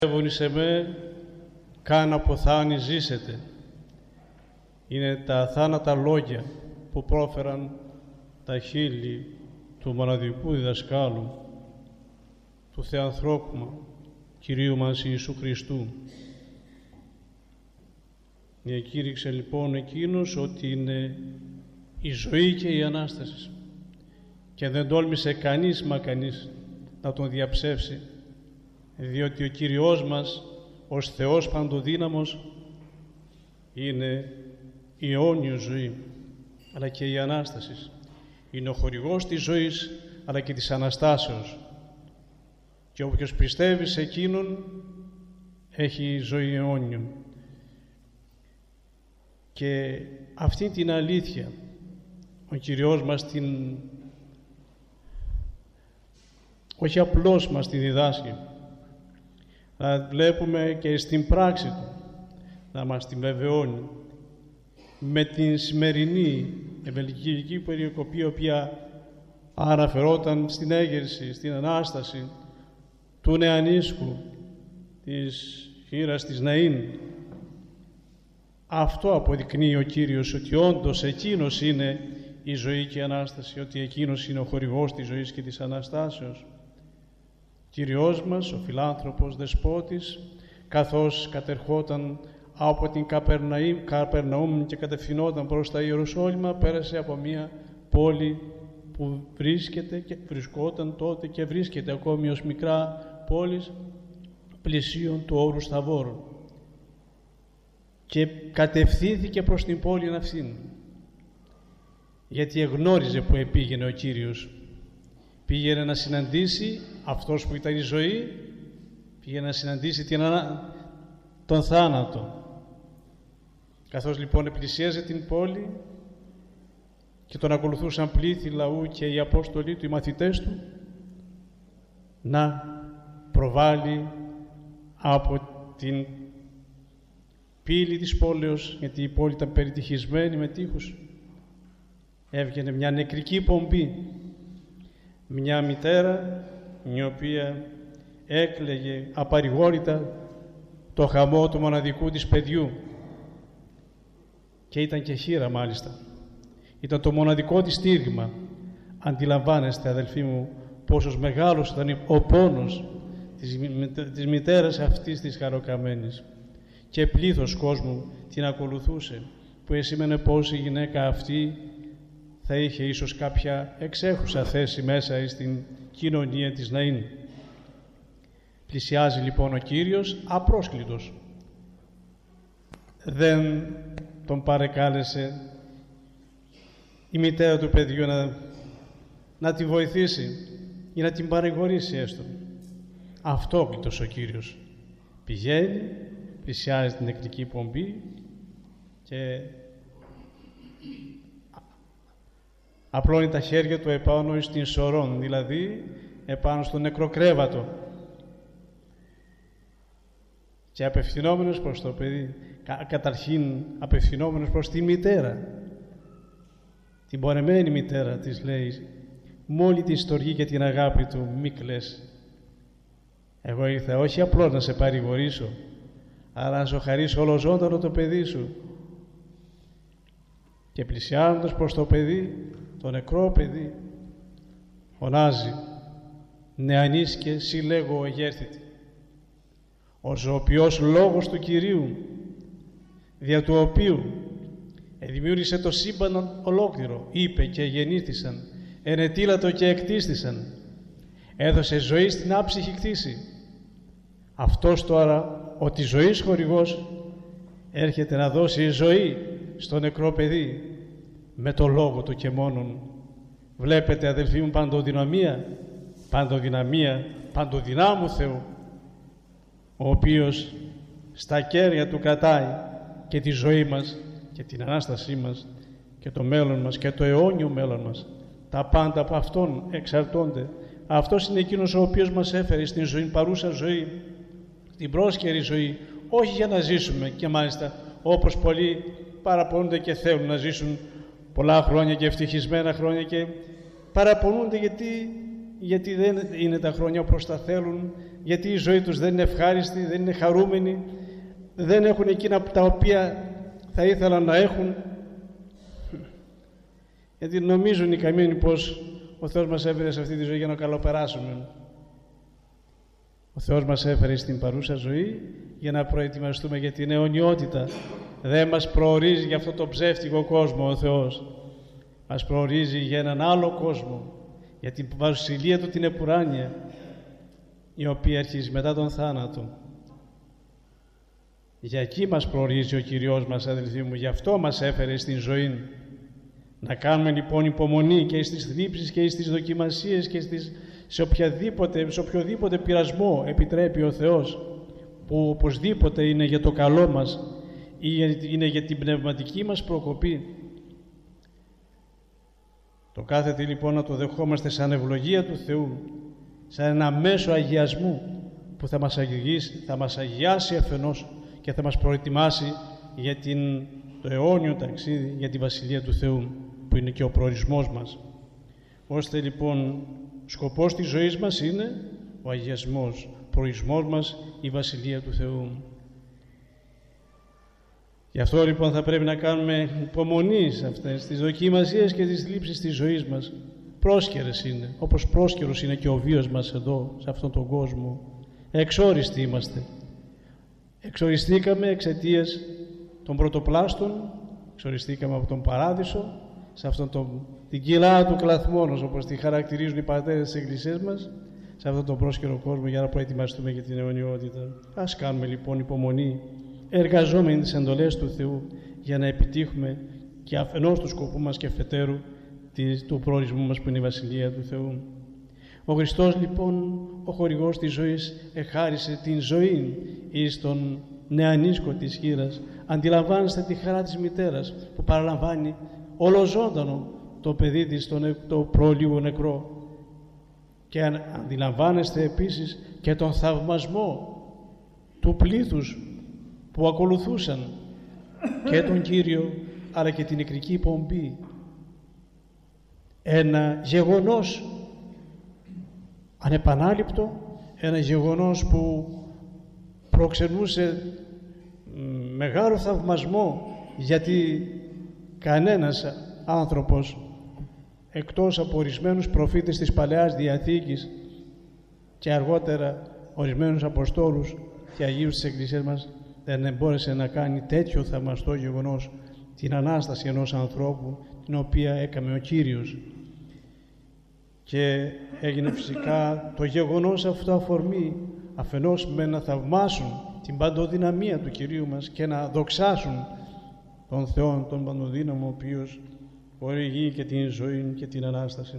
Σε με, καν αποθάνει ζήσετε. Είναι τα θάνατα λόγια που πρόφεραν τα χείλη του μοναδικού διδασκάλου, του Θεανθρώπου Κυρίου μας Ιησού Χριστού. Διακήρυξε λοιπόν εκείνος ότι είναι η ζωή και η Ανάσταση και δεν τόλμησε κανείς να τον διαψεύσει, διότι ο Κύριος μας ως Θεός Παντοδύναμος είναι η αιώνια ζωή αλλά και η Ανάσταση. Είναι ο χορηγός της ζωής αλλά και της Αναστάσεως, και όποιος πιστεύει σε Εκείνον έχει ζωή αιώνιον. Και αυτή την αλήθεια ο Κύριος μας όχι απλώς μας τη διδάσκει, να βλέπουμε και στην πράξη Του να μας την βεβαιώνει με την σημερινή ευαγγελική περικοπή, η οποία αναφερόταν στην έγερση, στην Ανάσταση του νεανίσκου της χήρας της Ναΐν. Αυτό αποδεικνύει ο Κύριος, ότι όντως Εκείνος είναι η ζωή και η Ανάσταση, ότι Εκείνος είναι ο χορηγός της ζωής και της Αναστάσεως. Κύριος μας, ο φιλάνθρωπος δεσπότης, καθώς κατερχόταν από την Καπερναούμ και κατευθυνόταν προς τα Ιεροσόλυμα, πέρασε από μια πόλη που βρισκόταν τότε και βρίσκεται ακόμη ως μικρά πόλης πλησίων του όρου Σταβόρου, και κατευθύνθηκε προς την πόλη αυτήν, γιατί εγνώριζε που επήγαινε ο Κύριος. Πήγαινε να συναντήσει αυτός που ήταν η ζωή, πήγαινε να συναντήσει τον θάνατο. Καθώς λοιπόν πλησίαζε την πόλη και τον ακολουθούσαν πλήθη λαού και οι Απόστολοι του, οι μαθητές του, να προβάλλει από την πύλη της πόλεως, γιατί η πόλη ήταν περιτυχισμένη με τείχους, έβγαινε μια νεκρική πομπή, μια μητέρα η οποία έκλαιγε απαρηγόρητα το χαμό του μοναδικού της παιδιού, και ήταν και χήρα μάλιστα. Ήταν το μοναδικό της στήριγμα. Αντιλαμβάνεστε, αδελφοί μου, πόσος μεγάλος ήταν ο πόνος της μητέρας αυτής της χαροκαμένης, και πλήθος κόσμου την ακολουθούσε, που εσήμενε πως η γυναίκα αυτή θα είχε ίσως κάποια εξέχουσα θέση μέσα στην κοινωνία της Ναΐν. Πλησιάζει λοιπόν ο Κύριος απρόσκλητος. Δεν τον παρεκάλεσε η μητέρα του παιδιού να τη βοηθήσει ή να την παρηγορήσει έστω. Αυτόκλητος ο Κύριος πηγαίνει, πλησιάζει την νεκρική πομπή και απλώνει τα χέρια του επάνω στην σωρών, δηλαδή επάνω στο νεκροκρέβατο, και απευθυνόμενος προς το παιδί, καταρχήν απευθυνόμενος προς τη μητέρα, την πονεμένη μητέρα της, λέει: μόλι τη στοργή και την αγάπη του μη κλαις. Εγώ ήρθα όχι απλώς να σε παρηγορήσω, αλλά να σου χαρίσω ολοζώντανο το παιδί σου. Και πλησιάζοντας προς το παιδί, το νεκρό παιδί, φωνάζει: νεανίσκε σοι λέγω εγέρθητη. Ο ζωοποιός λόγος του Κυρίου, δια του οποίου δημιούργησε το σύμπαν ολόκληρο, είπε και γεννήθησαν, ενετήλατο και εκτίστησαν, έδωσε ζωή στην άψυχη κτήση. Αυτός τώρα, ο της ζωής χορηγός, έρχεται να δώσει ζωή στο νεκρό παιδί με το λόγο του και μόνον. Βλέπετε, αδελφοί μου, παντοδυνάμου Θεού, ο οποίος στα κέρια του κρατάει και τη ζωή μας και την Ανάστασή μας και το μέλλον μας και το αιώνιο μέλλον μας. Τα πάντα από Αυτόν εξαρτώνται. Αυτός είναι εκείνος ο οποίος μας έφερε στην ζωή, παρούσα ζωή, την πρόσκαιρη ζωή, όχι για να ζήσουμε, και μάλιστα όπως πολλοί παραπονούνται και θέλουν να ζήσουν πολλά χρόνια και ευτυχισμένα χρόνια, και παραπονούνται γιατί δεν είναι τα χρόνια όπως τα θέλουν, γιατί η ζωή τους δεν είναι ευχάριστη, δεν είναι χαρούμενη, δεν έχουν εκείνα τα οποία θα ήθελαν να έχουν, γιατί νομίζουν οι καμένοι πως ο Θεός μας έφερε σε αυτή τη ζωή για να καλοπεράσουμε. Ο Θεός μας έφερε στην παρούσα ζωή για να προετοιμαστούμε για την αιωνιότητα. Δεν μας προορίζει για αυτό το ψεύτικο κόσμο ο Θεός. Μας προορίζει για έναν άλλο κόσμο, για την βασιλεία Του την επουράνια, η οποία αρχίζει μετά τον θάνατο. Για εκεί μας προορίζει ο Κυριός μας, αδελφοί μου, γι' αυτό μας έφερε στην ζωή. Να κάνουμε λοιπόν υπομονή και στις θλίψεις και στις δοκιμασίες και σε οποιοδήποτε πειρασμό επιτρέπει ο Θεός, που οπωσδήποτε είναι για το καλό μας ή είναι για την πνευματική μας προκοπή. Το κάθετη λοιπόν να το δεχόμαστε σαν ευλογία του Θεού, σαν ένα μέσο αγιασμού που θα μας αγιάσει αφενός και θα μας προετοιμάσει για το αιώνιο ταξίδι, για τη Βασιλεία του Θεού, που είναι και ο προορισμός μας. Ώστε λοιπόν σκοπός της ζωής μας είναι ο αγιασμός, προορισμός μας η Βασιλεία του Θεού. Γι' αυτό λοιπόν θα πρέπει να κάνουμε υπομονή σε αυτές τις δοκιμασίες και τις θλίψεις της ζωής μας. Πρόσκαιρες είναι, όπως πρόσκαιρος είναι και ο βίος μας εδώ, σε αυτόν τον κόσμο. Εξόριστοι είμαστε. Εξοριστήκαμε εξαιτίας των πρωτοπλάστων, εξοριστήκαμε από τον Παράδεισο, σε αυτόν την κοιλάδα του κλαθμόνος, όπως τη χαρακτηρίζουν οι πατέρες της Εκκλησίας μας, σε αυτόν τον πρόσκαιρο κόσμο, για να προετοιμαστούμε για την αιωνιότητα. Ας κάνουμε λοιπόν υπομονή, εργαζόμενοι τις εντολές του Θεού, για να επιτύχουμε και αφενός του σκοπού μας και αφετέρου του προορισμού μας, που είναι η Βασιλεία του Θεού. Ο Χριστός λοιπόν, ο χορηγός της ζωής, εχάρισε την ζωή εις τον νεανίσκο της χήρας. Αντιλαμβάνεστε τη χαρά της μητέρας που παραλαμβάνει ολοζώντανο το παιδί της, το προλίγο νεκρό. Και αντιλαμβάνεστε επίσης και τον θαυμασμό του πλήθους που ακολουθούσαν και τον Κύριο, αλλά και την νεκρική πομπή. Ένα γεγονός ανεπανάληπτο, ένα γεγονός που προξενούσε μεγάλο θαυμασμό, γιατί κανένας άνθρωπος, εκτός από ορισμένους προφήτες της Παλαιάς Διαθήκης και αργότερα ορισμένους Αποστόλους και Αγίους της Εκκλησίας μας, δεν μπόρεσε να κάνει τέτοιο θαυμαστό γεγονός, την Ανάσταση ενός ανθρώπου, την οποία έκαμε ο Κύριος. Και έγινε φυσικά το γεγονός αυτό αφορμή, αφενός με να θαυμάσουν την παντοδυναμία του Κυρίου μας και να δοξάσουν τον Θεό, τον παντοδύναμο, ο οποίος χορηγεί και την ζωή και την Ανάσταση.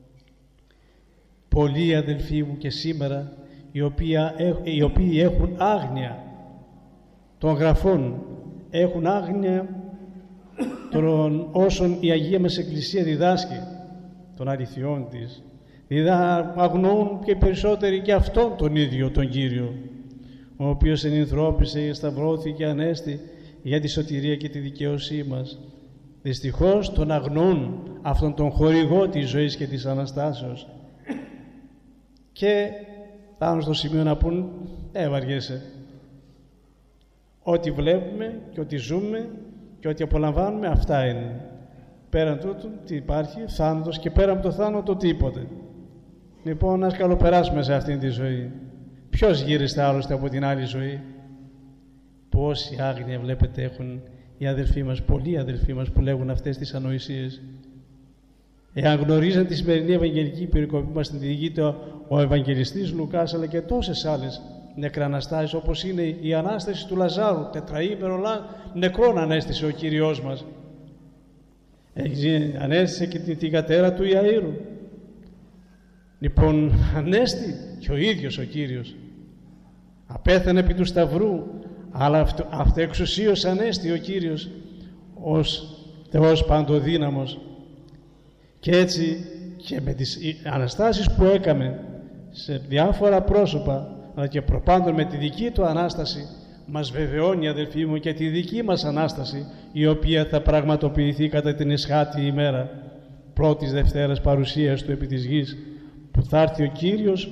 Πολλοί αδελφοί μου και σήμερα, οι οποίοι έχουν άγνοια των γραφών, έχουν άγνοια των όσων η Αγία μας Εκκλησία διδάσκει, των αληθιών της, αγνοούν και περισσότεροι και αυτόν τον ίδιο τον Κύριο, ο οποίος ενυνθρώπισε, σταυρώθηκε, ανέστη για τη σωτηρία και τη δικαίωσή μας. Δυστυχώς τον αγνοούν αυτόν τον χορηγό της ζωής και της Αναστάσεως, και φτάνουν στο σημείο να πούν βαριέσαι. Ό,τι βλέπουμε και ό,τι ζούμε και ό,τι απολαμβάνουμε, αυτά είναι. Πέραν τούτου τι υπάρχει? Θάνατος, και πέραν από το θάνατο τίποτε. Λοιπόν, ας καλοπεράσουμε σε αυτήν τη ζωή. Ποιος γύριστε άλλωστε από την άλλη ζωή? Πόση άγνοια βλέπετε έχουν οι αδελφοί μας, πολλοί αδελφοί μας που λέγουν αυτές τις ανοησίες. Εάν γνωρίζαν τη σημερινή Ευαγγελική περικοπή μας, την διηγείται ο Ευαγγελιστής Λουκάς, αλλά και τόσες άλλες νεκραναστάσεις, όπως είναι η Ανάσταση του Λαζάρου, τετραήμερο νεκρόν ανέστησε ο Κύριος μας. Ανέστησε και την κατέρα του Ιαΐρου. Λοιπόν, ανέστη και ο ίδιος ο Κύριος. Απέθανε επί του Σταυρού, αλλά αυτοεξουσίως ανέστη ο Κύριος ως Θεός παντοδύναμος. Και έτσι και με τις Αναστάσεις που έκαμε σε διάφορα πρόσωπα, αλλά και προπάντων με τη δική του Ανάσταση, μας βεβαιώνει, αδελφοί μου, και τη δική μας Ανάσταση, η οποία θα πραγματοποιηθεί κατά την εσχάτη ημέρα πρώτης Δευτέρας παρουσίας του επί της γης, που θα έρθει ο Κύριος,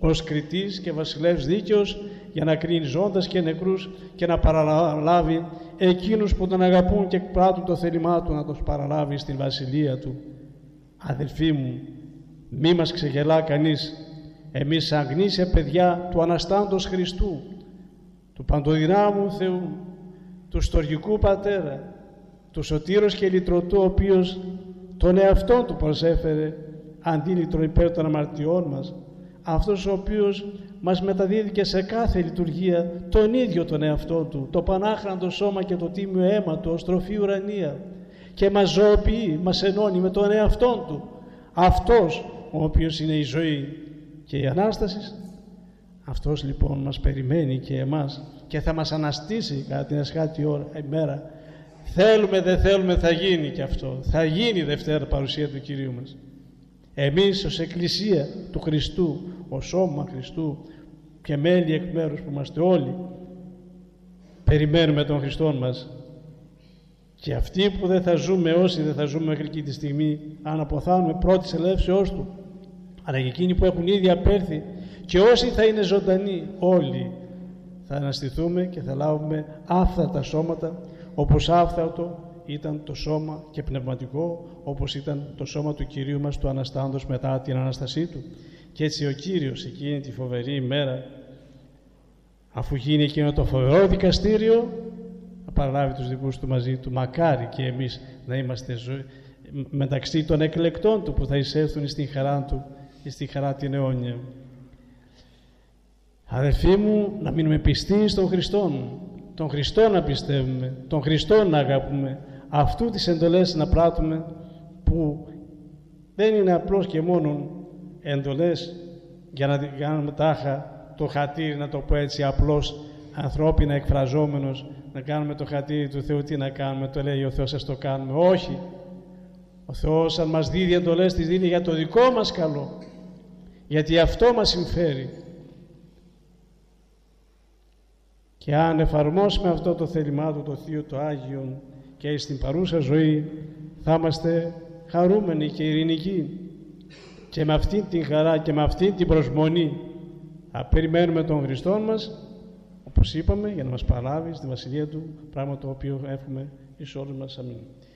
ως κριτής και βασιλεύς δίκαιος, για να κρίνει ζώντας και νεκρούς και να παραλάβει εκείνους που τον αγαπούν και πράττουν το θέλημά του, να τους παραλάβει στην βασιλεία του. Αδελφοί μου, μη μας ξεγελά κανείς. Εμείς σαν γνήσια παιδιά του Αναστάντος Χριστού, του Παντοδυνάμου Θεού, του Στοργικού Πατέρα, του Σωτήρος και Λυτρωτού, ο οποίος τον εαυτό του προσέφερε αντίλυτρο υπέρ των αμαρτιών μας, αυτός ο οποίος μας μεταδίδει και σε κάθε λειτουργία τον ίδιο τον εαυτό του, το πανάχραντο σώμα και το τίμιο αίμα του ως τροφή ουρανία, και μας ζωοποιεί, μας ενώνει με τον εαυτό του. Αυτός ο οποίος είναι η ζωή και η Ανάσταση, αυτός λοιπόν μας περιμένει και εμάς και θα μας αναστήσει κατά την εσχάτη ημέρα. Θέλουμε δεν θέλουμε, θα γίνει και αυτό. Θα γίνει η Δευτέρα παρουσία του Κυρίου μας. Εμείς ως Εκκλησία του Χριστού, ως σώμα Χριστού και μέλη εκ μέρους που είμαστε όλοι, περιμένουμε τον Χριστό μας. Και αυτοί που δεν θα ζούμε, όσοι δεν θα ζούμε μέχρι εκεί τη στιγμή, αν αποθάνουμε πρώτης ελεύσεώς του, αλλά και εκείνοι που έχουν ήδη απέρθει, και όσοι θα είναι ζωντανοί, όλοι θα αναστηθούμε και θα λάβουμε άφθαρτα σώματα, όπως άφθαρτο ήταν το σώμα και πνευματικό, όπως ήταν το σώμα του Κυρίου μας του Αναστάντος μετά την Ανάστασή του. Και έτσι ο Κύριος εκείνη τη φοβερή ημέρα, αφού γίνει εκείνο το φοβερό δικαστήριο, θα παραλάβει τους δικούς του μαζί του. Μακάρι και εμείς να είμαστε μεταξύ των εκλεκτών του που θα εισέλθουν στην χαρά του και στη χαρά την αιώνια. Αδελφοί μου, να μείνουμε πιστοί στον Χριστόν, τον Χριστό να πιστεύουμε, τον Χριστό να αγαπούμε, αυτού τις εντολές να πράττουμε, που δεν είναι απλώς και μόνο εντολές για να κάνουμε τάχα το χατήρι, να το πω έτσι απλώς ανθρώπινα εκφραζόμενος, να κάνουμε το χατήρι του Θεού. Τι να κάνουμε, το λέει ο Θεός, ας το κάνουμε. Όχι, ο Θεός αν μας δίδει εντολές, τις δίνει για το δικό μας καλό, γιατί αυτό μας συμφέρει. Και αν εφαρμόσουμε αυτό το θέλημά του, το Θείο, το Άγιον, και στην παρούσα ζωή, θα είμαστε χαρούμενοι και ειρηνικοί. Και με αυτήν την χαρά και με αυτήν την προσμονή θα περιμένουμε τον Χριστό μας, όπως είπαμε, για να μας παραλάβει στη Βασιλεία Του, πράγμα το οποίο εύχομαι εις όλους μας. Αμήν.